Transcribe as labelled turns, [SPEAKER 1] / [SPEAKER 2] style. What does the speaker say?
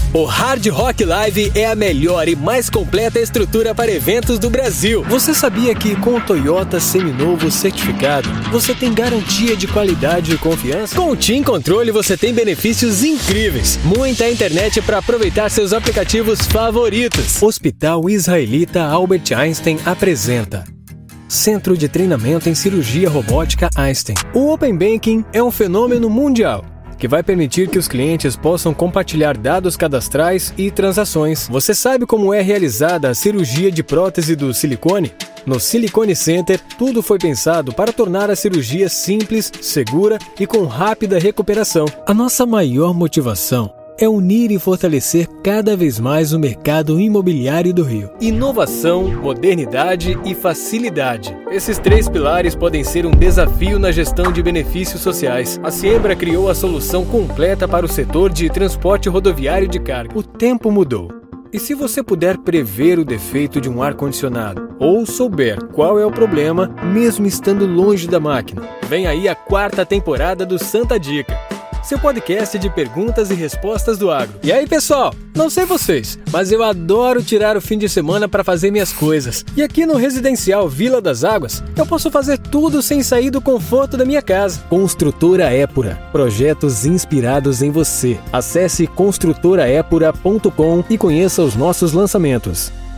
[SPEAKER 1] O Hard Rock Live é a melhor e mais completa estrutura para eventos do Brasil. Você sabia que com o Toyota Seminovo certificado, você tem garantia de qualidade e confiança? Com o Team Controle você tem benefícios incríveis. Muita internet para aproveitar seus aplicativos favoritos. Hospital Israelita Albert Einstein apresenta Centro de Treinamento em Cirurgia Robótica Einstein. O Open Banking é um fenômeno mundial que vai permitir que os clientes possam compartilhar dados cadastrais e transações. Você sabe como é realizada a cirurgia de prótese do silicone? No Silicone Center, tudo foi pensado para tornar a cirurgia simples, segura e com rápida recuperação. A nossa maior motivação é unir e fortalecer cada vez mais o mercado imobiliário do Rio. Inovação, modernidade e facilidade. Esses três pilares podem ser um desafio na gestão de benefícios sociais. A Siembra criou a solução completa para o setor de transporte rodoviário de carga. O tempo mudou. E se você puder prever o defeito de um ar-condicionado, ou souber qual é o problema, mesmo estando longe da máquina, vem aí a 4ª temporada do Santa Dica, seu podcast de perguntas e respostas do agro. E aí, pessoal? Não sei vocês, mas eu adoro tirar o fim de semana para fazer minhas coisas. E aqui no Residencial Vila das Águas, eu posso fazer tudo sem sair do conforto da minha casa. Construtora Épura. Projetos inspirados em você. Acesse construtoraepura.com e conheça os nossos lançamentos.